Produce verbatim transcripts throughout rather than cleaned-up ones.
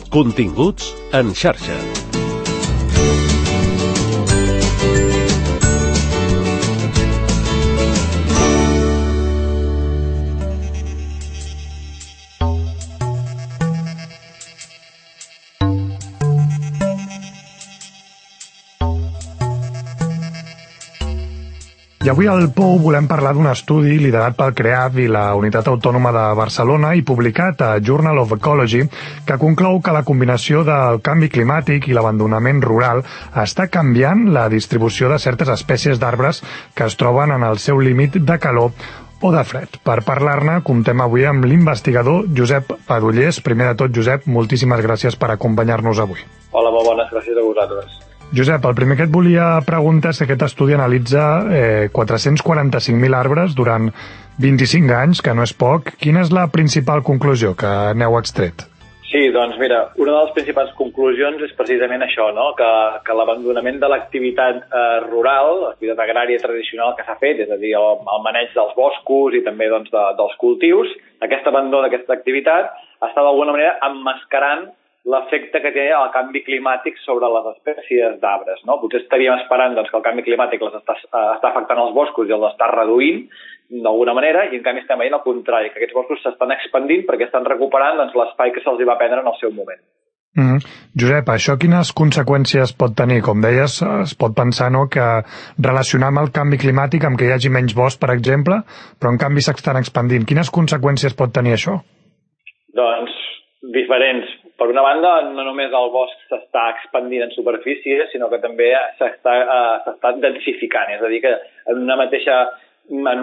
Continguts en xarxa. I avui al Pou volem parlar d'un estudi liderat pel CREAF i la Unitat Autònoma de Barcelona i publicat a Journal of Ecology que conclou que la combinació del canvi climàtic i l'abandonament rural està canviant la distribució de certes espècies d'arbres que es troben en el seu límit de calor o de fred. Per parlar-ne, comptem avui amb l'investigador Josep Padullés. Primer de tot, Josep, moltíssimes gràcies per acompanyar-nos avui. Hola, molt bones, gràcies a vosaltres. Josep, el primer que et volia preguntar és que aquest estudi analitza eh, quatre-cents quaranta-cinc mil arbres durant vint-i-cinc anys, que no és poc. Quina és la principal conclusió que n'heu extret? Sí, doncs mira, una de les principals conclusions és precisament això, no? que, que l'abandonament de l'activitat eh, rural, l'activitat agrària tradicional que s'ha fet, és a dir, el, el maneig dels boscos i també doncs, de, dels cultius, aquest abandó d'aquesta activitat està d'alguna manera emmascarant l'efecte que té el canvi climàtic sobre les espècies d'arbres. No? Potser estaríem esperant doncs, que el canvi climàtic les està, està afectant els boscos i els està reduint d'alguna manera, i en canvi estem veient el contrari, que aquests boscos s'estan expandint perquè estan recuperant doncs, l'espai que se'ls va prendre en el seu moment. Mm-hmm. Josep, això quines conseqüències pot tenir? Com deies, es pot pensar no, que relacionar amb el canvi climàtic amb que hi hagi menys bosc, per exemple, però en canvi s'estan expandint. Quines conseqüències pot tenir això? Doncs diferents. Per una banda, no només el bosc s'està expandint en superfície, sinó que també s'està uh, s'està densificant. És a dir, que en una mateixa en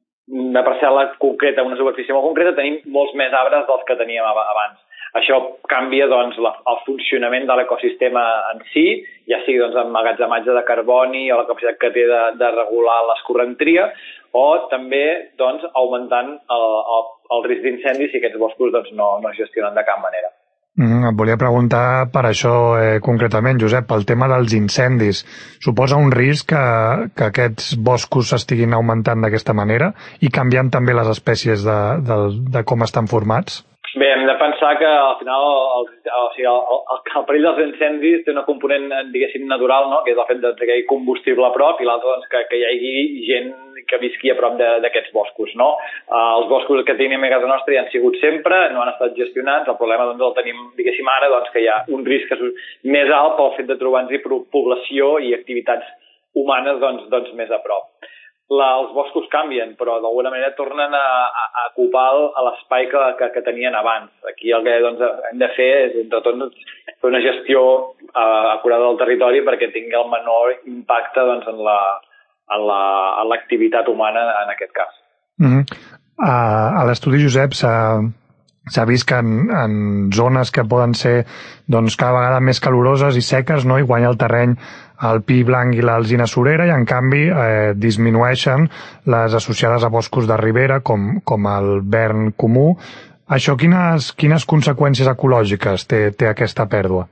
una parcel·la concreta, una superfície molt concreta, tenim molts més arbres dels que teníem abans. Això canvia doncs, la, el funcionament de l'ecosistema en si, ja sigui doncs, emmagatzematge de carboni o la capacitat que té de, de regular l'escorrentria, o també doncs, augmentant el, el, el risc d'incendi si aquests boscos doncs, no, no es gestionen de cap manera. Mm, et volia preguntar per això eh, concretament, Josep, pel tema dels incendis. Suposa un risc que, que aquests boscos s'estiguin augmentant d'aquesta manera i canviant també les espècies de, de, de com estan formats? Bé, hem de pensar que al final el, o sigui, el, el, el perill dels incendis té una component, diguéssim, natural, no? Que és el fet de que hi hagi combustible a prop i l'altre doncs, que, que hi hagi gent que visqui a prop d'aquests boscos. No? Uh, els boscos que tenim a casa nostra hi han sigut sempre, no han estat gestionats. El problema doncs, el tenim, diguéssim, ara, doncs, que hi ha un risc més alt pel fet de trobar-nos població i activitats humanes doncs, doncs, més a prop. La, els boscos canvien, però d'alguna manera tornen a, a, a ocupar l'espai que, que, que tenien abans. Aquí el que doncs, hem de fer és, entre tot, fer una gestió uh, acurada del territori perquè tingui el menor impacte doncs, en la en la, en l'activitat humana en aquest cas. Mm-hmm. uh, a l'estudi, Josep, s'ha s'ha vist que en, en zones que poden ser doncs, cada vegada més caloroses i seques, no? I guanya el terreny el pi blanc i l'alzina surera i en canvi eh, disminueixen les associades a boscos de ribera com, com el vern comú. Això quines, quines conseqüències ecològiques té, té aquesta pèrdua?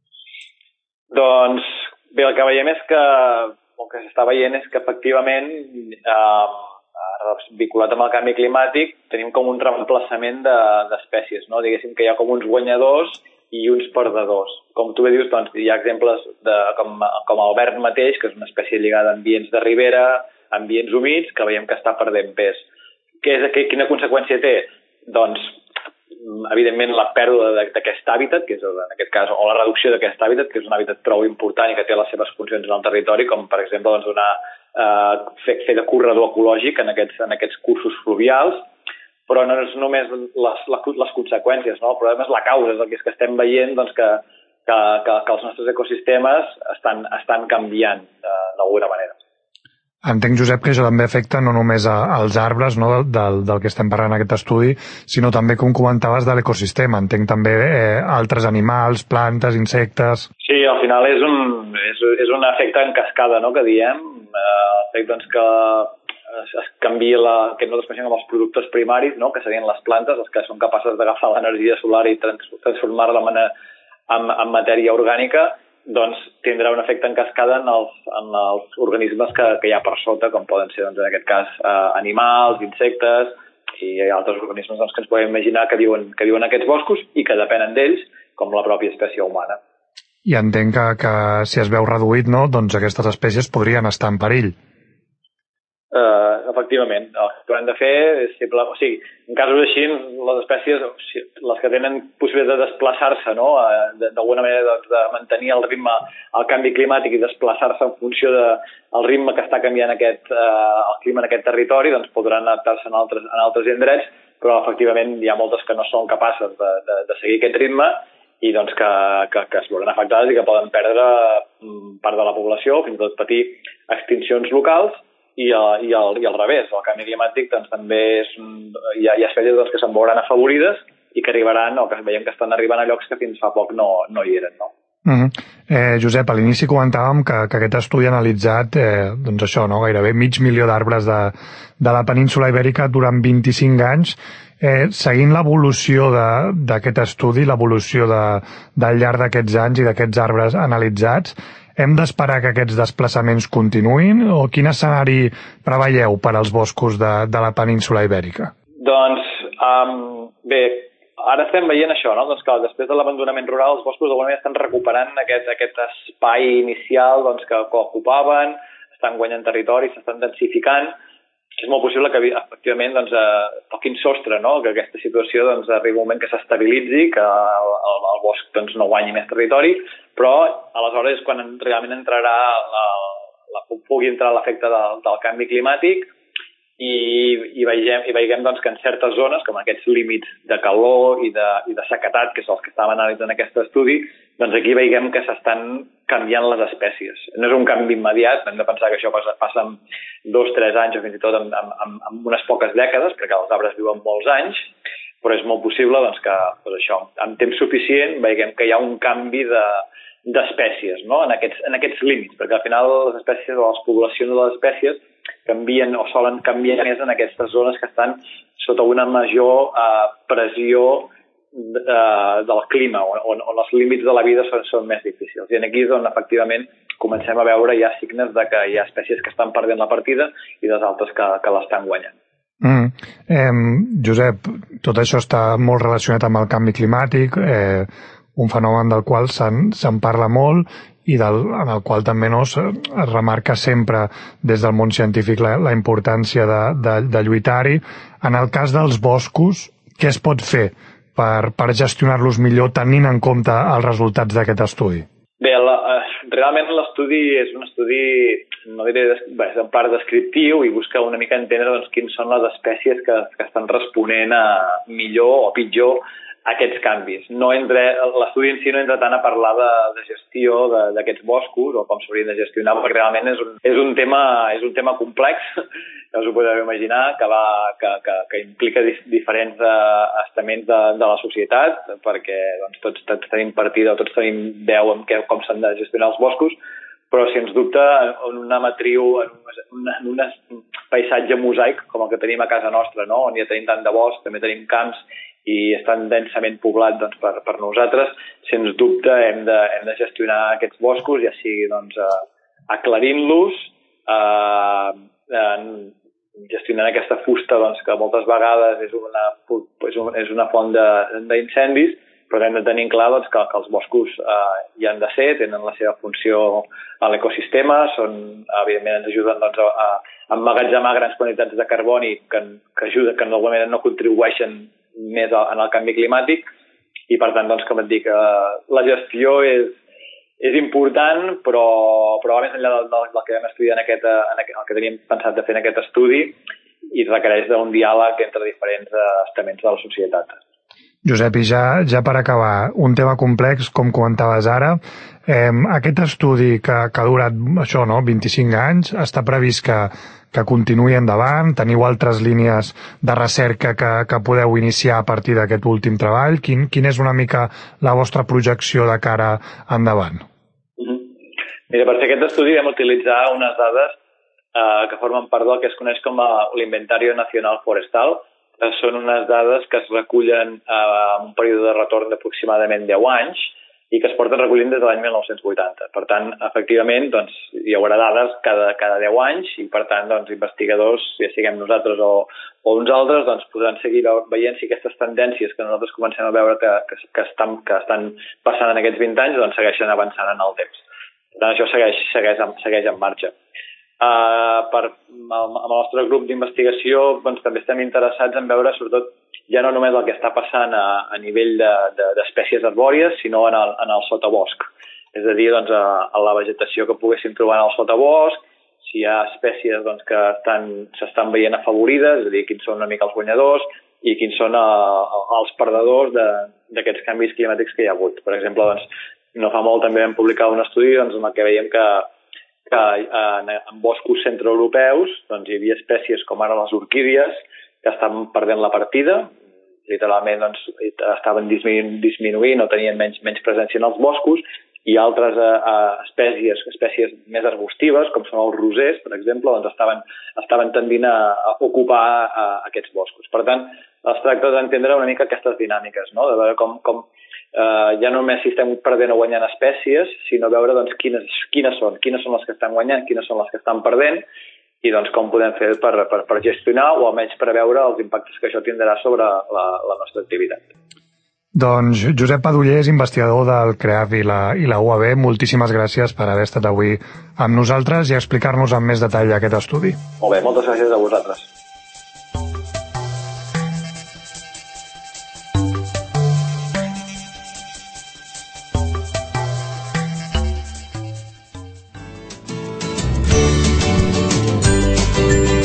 Doncs bé, el que veiem és que el que s'està veient és que efectivament eh, vinculat amb el canvi climàtic tenim com un reemplaçament d'espècies, no? Diguéssim que hi ha com uns guanyadors i uns perdedors. Com tu bé dius, doncs, hi ha exemples de, com, com el verd mateix, que és una espècie lligada a ambients de ribera, ambients humits, que veiem que està perdent pes. Què és, quina conseqüència té? Doncs, evidentment, la pèrdua d'aquest hàbitat, que és en aquest cas, o la reducció d'aquest hàbitat, que és un hàbitat prou important i que té les seves funcions en el territori, com per exemple doncs, una, uh, fer, fer de corredor ecològic en aquests, en aquests cursos fluvials, però no és només les, les conseqüències, no? El problema és la causa, és el que, és que estem veient doncs, que, que, que, que els nostres ecosistemes estan, estan canviant d'alguna manera. Entenc, Josep, que això també afecta no només a, als arbres, no, del, del que estem parlant en aquest estudi, sinó també, com comentaves, de l'ecosistema. Entenc també eh, altres animals, plantes, insectes... Sí, al final és un, és, és un efecte en cascada, no?, que diem. Eh, el fet doncs, que es, es canvia la, que nosaltres coneixem com els productes primaris, no?, que serien les plantes, els que són capaces d'agafar l'energia solar i trans, transformar-la en, en, en matèria orgànica, doncs tindrà un efecte en cascada en els, en els organismes que, que hi ha per sota, com poden ser, doncs, en aquest cas, eh, animals, insectes i altres organismes doncs, que ens podem imaginar que viuen, que viuen en aquests boscos i que depenen d'ells com la pròpia espècie humana. I entenc que, que si es veu reduït, no, doncs aquestes espècies podrien estar en perill. Uh, efectivament, el que hem de fer és simple, o sigui, en casos així, les espècies, les que tenen possibilitat de desplaçar-se, no? d'alguna manera de, de mantenir el ritme, el canvi climàtic i desplaçar-se en funció del ritme que està canviant aquest, uh, el clima en aquest territori, doncs podran adaptar-se en altres, en altres indrets, però efectivament hi ha moltes que no són capaces de, de, de seguir aquest ritme i doncs que, que, que es veuran afectades i que poden perdre part de la població, fins i tot patir extincions locals. I, uh, i, el, i al revés, el canvi climàtic doncs, també és, hi ha, hi ha espècies doncs, que se'n veuran afavorides i que arribaran, o que veiem que estan arribant a llocs que fins fa poc no, no hi eren. No? Uh-huh. eh, Josep, a l'inici comentàvem que, que aquest estudi ha analitzat eh, doncs això, no? gairebé mig milió d'arbres de, de la península Ibèrica durant vint-i-cinc anys. Eh, seguint l'evolució d'aquest estudi, l'evolució de, del llarg d'aquests anys i d'aquests arbres analitzats, hem d'esperar que aquests desplaçaments continuïn o quin escenari preveieu per als boscos de, de la península Ibèrica? Doncs, um, bé, ara estem veient això, no? Doncs que després de l'abandonament rural els boscos d'alguna manera estan recuperant aquest, aquest espai inicial doncs, que, que ocupaven, estan guanyant territori, s'estan densificant. És molt possible que efectivament doncs, eh, toquin sostre, no? Que aquesta situació doncs, arribi un moment que s'estabilitzi, que el, el, el bosc doncs, no guanyi més territori, però aleshores és quan realment entrarà la, la, pugui entrar l'efecte del, del canvi climàtic i, i veiem, i veiem doncs, que en certes zones, com aquests límits de calor i de, i de sequedat, que són els que estàvem analitzant en aquest estudi, doncs aquí veiem que s'estan canviant les espècies. No és un canvi immediat, hem de pensar que això passa, passa en dos, tres anys o fins i tot en, en, en unes poques dècades, perquè els arbres viuen molts anys, però és molt possible doncs, que doncs això, en temps suficient veiem que hi ha un canvi de, d'espècies, no? en, aquests, en aquests límits, perquè al final les espècies o les poblacions de les espècies canvien o solen canviar més en aquestes zones que estan sota una major eh, pressió de, del clima, on, on els límits de la vida són, són més difícils. I aquí és on efectivament comencem a veure ja signes de que hi ha espècies que estan perdent la partida i les altres que, que l'estan guanyant. Mm. Eh, Josep, tot això està molt relacionat amb el canvi climàtic, eh, un fenomen del qual se'n, se'n parla molt i del, en el qual també no, es, es remarca sempre des del món científic la, la importància de, de, de lluitar-hi. En el cas dels boscos, què es pot fer per, per gestionar-los millor tenint en compte els resultats d'aquest estudi? Bé, la, realment l'estudi és un estudi, no diré, bé, és en part descriptiu i busca una mica entendre doncs, quines són les espècies que, que estan responent a millor o pitjor aquests canvis. No entre, l'estudi en si no entra tant a parlar de, de gestió d'aquests boscos o com s'haurien de gestionar, perquè realment és un, és un, tema, és un tema complex, ja us ho podeu imaginar, que, va, que, que, que implica dif, diferents uh, estaments de, de la societat, perquè doncs, tots, tots tenim partida, tots tenim veu en què, com s'han de gestionar els boscos, però sens dubte en una matriu, en un, en un paisatge mosaic com el que tenim a casa nostra, no? On ja tenim tant de bosc, també tenim camps i estan densament poblat doncs, per, per nosaltres, sens dubte hem de, hem de gestionar aquests boscos, ja sigui doncs, eh, aclarint-los, eh, eh, gestionant aquesta fusta doncs, que moltes vegades és una, és una, és una font d'incendis, però hem de tenir clar doncs, que, que els boscos eh, hi han de ser, tenen la seva funció a l'ecosistema, són, evidentment ens ajuden doncs, a, a emmagatzemar grans quantitats de carboni que, que ajuden, que d'alguna manera no contribueixen més en el canvi climàtic i per tant, doncs, com et dic, eh, la gestió és, és important, però, però va més enllà del, del que vam estudiar en aquest, en aquest, el que teníem pensat de fer en aquest estudi i requereix d'un diàleg entre diferents estaments de la societat. Josep, i ja, ja per acabar, un tema complex, com comentaves ara, eh, aquest estudi que, que ha durat això, no, vint-i-cinc anys, està previst que, que continuï endavant? Teniu altres línies de recerca que, que podeu iniciar a partir d'aquest últim treball? Quin, quin és una mica la vostra projecció de cara endavant? Mm-hmm. Mira, per fer aquest estudi vam utilitzar unes dades eh, que formen part del que es coneix com l'Inventario Nacional Forestal. Són unes dades que es recullen eh, en un període de retorn d'aproximadament deu anys, i que es porten recollint des de l'any mil nou-cents vuitanta. Per tant, efectivament, doncs, hi haurà dades cada, cada deu anys i, per tant, doncs, investigadors, ja siguem nosaltres o, o uns altres, doncs, podran seguir veient si aquestes tendències que nosaltres comencem a veure que, que, que, estan, que estan passant en aquests vint anys doncs, segueixen avançant en el temps. Per tant, això segueix, segueix, segueix en marxa. Uh, per, amb el nostre grup d'investigació doncs, també estem interessats en veure sobretot ja no només el que està passant a, a nivell d'espècies de, de, arbòries, sinó en el, en el sotabosc. És a dir, doncs, a, a la vegetació que poguéssim trobar en el sotabosc, si hi ha espècies doncs, que s'estan veient afavorides, és a dir, quins són una mica els guanyadors i quins són a, a, els perdedors d'aquests canvis climàtics que hi ha hagut. Per exemple, doncs, no fa molt també vam publicar un estudi doncs, en el que veiem que que en, en boscos centroeuropeus doncs, hi havia espècies com ara les orquídies que estaven perdent la partida, literalment doncs, estaven disminuint, disminuint o tenien menys, menys presència en els boscos, i altres eh, espècies, espècies més arbustives, com són els rosers, per exemple, doncs estaven, estaven tendint a, a ocupar a, a aquests boscos. Per tant, es tracta d'entendre una mica aquestes dinàmiques, no? De veure com, com Uh, ja no només si estem perdent o guanyant espècies, sinó veure doncs, quines, quines són, quines són les que estan guanyant, quines són les que estan perdent, i doncs com podem fer per, per, per gestionar o almenys preveure els impactes que això tindrà sobre la, la nostra activitat. Doncs Josep Padullers, investigador del CREAF i la, i la U A B, moltíssimes gràcies per haver estat avui amb nosaltres i explicar-nos amb més detall aquest estudi. Molt bé, moltes gràcies a vosaltres.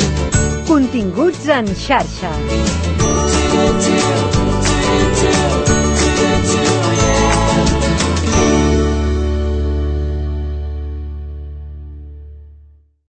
Continguts en xarxa.